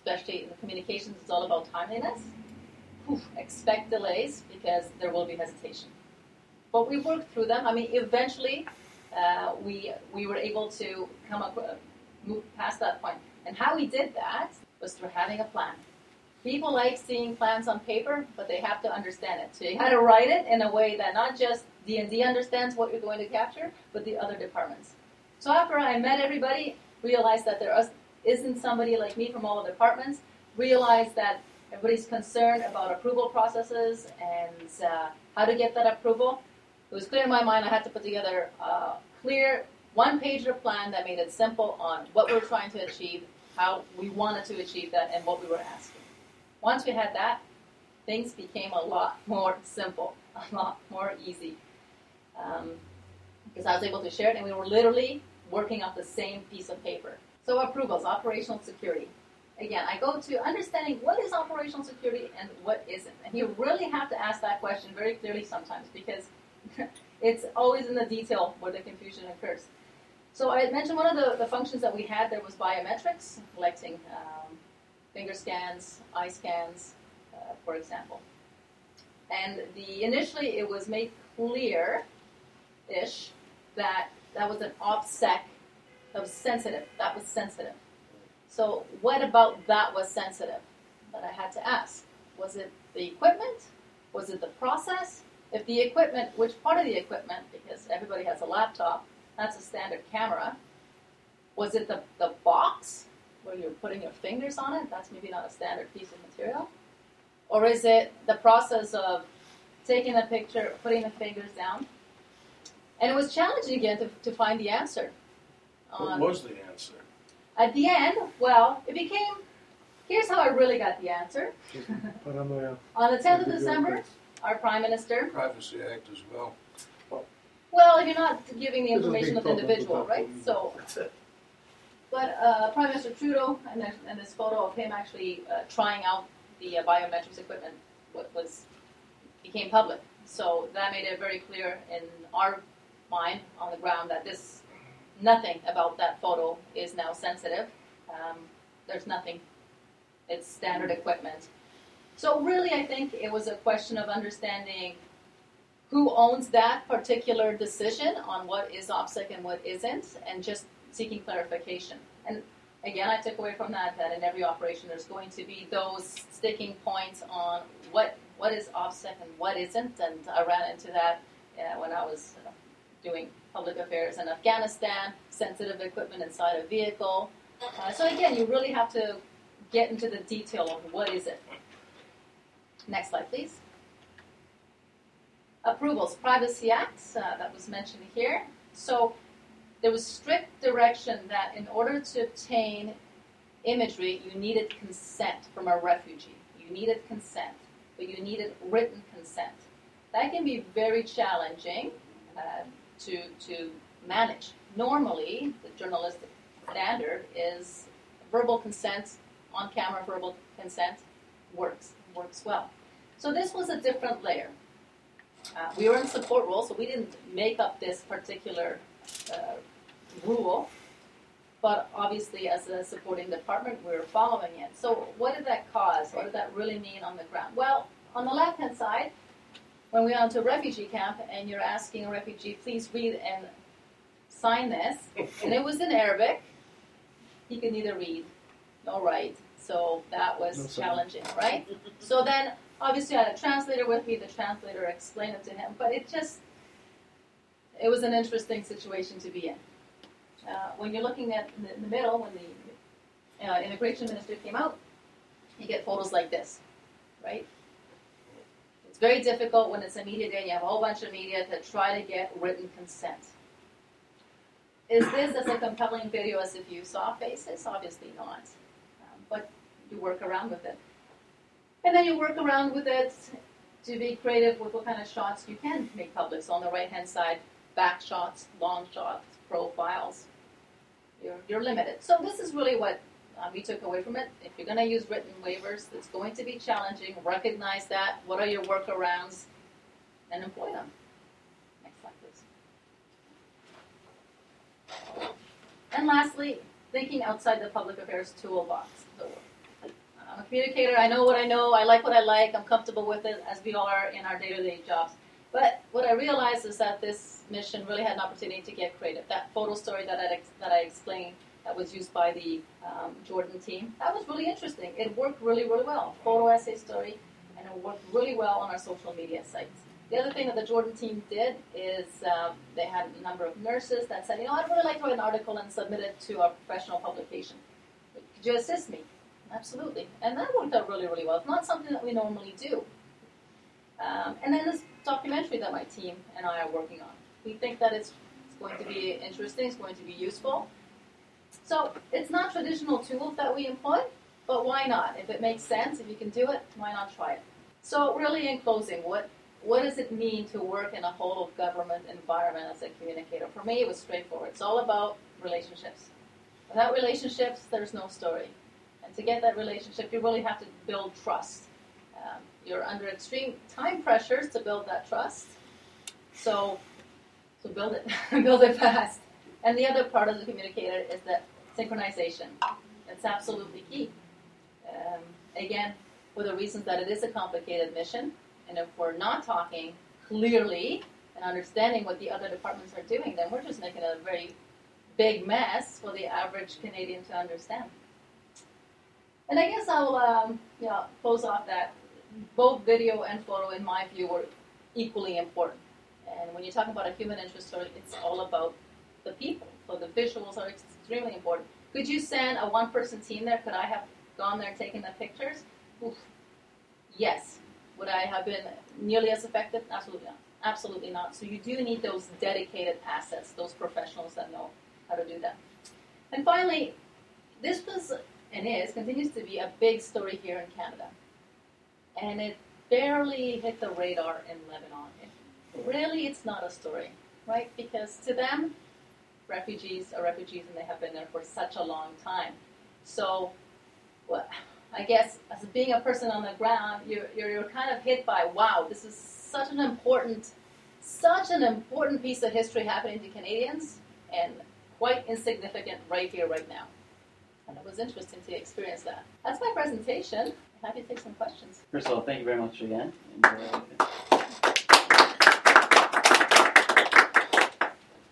especially in communications, it's all about timeliness. Expect delays because there will be hesitation. But we worked through them. I mean, eventually we were able to move past that point. And how we did that was through having a plan. People like seeing plans on paper, but they have to understand it. So you had to write it in a way that not just D&D understands what you're going to capture, but the other departments. So after I met everybody, realized that there isn't somebody like me from all the departments, realized that everybody's concerned about approval processes and how to get that approval. It was clear in my mind I had to put together a clear one-pager plan that made it simple on what we were trying to achieve, how we wanted to achieve that, and what we were asking. Once we had that, things became a lot more simple, a lot more easy. Because I was able to share it, and we were literally working off the same piece of paper. So approvals, operational security. Again, I go to understanding what is operational security and what isn't. And you really have to ask that question very clearly sometimes because it's always in the detail where the confusion occurs. So I mentioned one of the functions that we had there was biometrics, collecting finger scans, eye scans, for example. And initially it was made clear-ish that was an OPSEC that was sensitive. That was sensitive. So what about that was sensitive that I had to ask? Was it the equipment? Was it the process? If the equipment, which part of the equipment, because everybody has a laptop, that's a standard camera. Was it the box where you're putting your fingers on it? That's maybe not a standard piece of material. Or is it the process of taking a picture, putting the fingers down? And it was challenging again to find the answer. What was the answer? At the end, well, it became, here's how I really got the answer. On the 10th of December, our Prime Minister... Privacy Act as well. Well, if you're not giving the information of the individual, right? So, but Prime Minister Trudeau, and this photo of him actually trying out the biometrics equipment became public. So that made it very clear in our mind on the ground that nothing about that photo is now sensitive. There's nothing. It's standard equipment. So really, I think it was a question of understanding who owns that particular decision on what is OPSEC and what isn't, and just seeking clarification. And again, I took away from that in every operation there's going to be those sticking points on what is OPSEC and what isn't, and I ran into that when I was doing public affairs in Afghanistan, sensitive equipment inside a vehicle. So again, you really have to get into the detail of what is it. Next slide, please. Approvals, Privacy Act, that was mentioned here. So there was strict direction that in order to obtain imagery, you needed consent from a refugee. You needed consent, but you needed written consent. That can be very challenging to manage. Normally, the journalistic standard is verbal consent, on-camera verbal consent works well. So this was a different layer. We were in support role, so we didn't make up this particular rule, but obviously as a supporting department, we were following it. So what did that cause? What did that really mean on the ground? Well, on the left-hand side, when we went to a refugee camp and you're asking a refugee, please read and sign this, and it was in Arabic, he could neither read nor write, so that was challenging, right? So then, obviously, I had a translator with me. The translator explained it to him, but it was an interesting situation to be in. When you're looking at in the middle, when the immigration minister came out, you get photos like this, right? It's very difficult when it's a media day and you have a whole bunch of media to try to get written consent. Is this as a compelling video as if you saw faces? Obviously not. But you work around with it. And then you work around with it to be creative with what kind of shots you can make public. So on the right-hand side, back shots, long shots, profiles. You're limited. So this is really what we took away from it. If you're going to use written waivers, it's going to be challenging. Recognize that. What are your workarounds? And employ them. Next slide, please. And lastly, thinking outside the public affairs toolbox. So communicator. I know what I know. I like what I like. I'm comfortable with it, as we all are in our day-to-day jobs. But what I realized is that this mission really had an opportunity to get creative. That photo story that I explained that was used by the Jordan team, that was really interesting. It worked really, really well. Photo essay story, and it worked really well on our social media sites. The other thing that the Jordan team did is they had a number of nurses that said, I'd really like to write an article and submit it to a professional publication. Could you assist me? Absolutely. And that worked out really, really well. It's not something that we normally do. And then this documentary that my team and I are working on. We think that it's going to be interesting, it's going to be useful. So it's not traditional tools that we employ, but why not? If it makes sense, if you can do it, why not try it? So really in closing, what does it mean to work in a whole of government environment as a communicator? For me, it was straightforward. It's all about relationships. Without relationships, there's no story. And to get that relationship, you really have to build trust. You're under extreme time pressures to build that trust. So build it. Build it fast. And the other part of the communicator is that synchronization. It's absolutely key. Again, for the reasons that it is a complicated mission, and if we're not talking clearly and understanding what the other departments are doing, then we're just making a very big mess for the average Canadian to understand. And I guess I'll close off that both video and photo, in my view, were equally important. And when you're talking about a human interest story, it's all about the people. So the visuals are extremely important. Could you send a one-person team there? Could I have gone there taking the pictures? Oof. Yes. Would I have been nearly as effective? Absolutely not. Absolutely not. So you do need those dedicated assets, those professionals that know how to do that. And finally, this was and continues to be a big story here in Canada. And it barely hit the radar in Lebanon. Really, it's not a story, right? Because to them, refugees are refugees and they have been there for such a long time. So, I guess as being a person on the ground, you're kind of hit by, wow, this is such an important piece of history happening to Canadians, and quite insignificant right here, right now. And it was interesting to experience that. That's my presentation. I'm happy to take some questions. First of all, thank you very much again. And,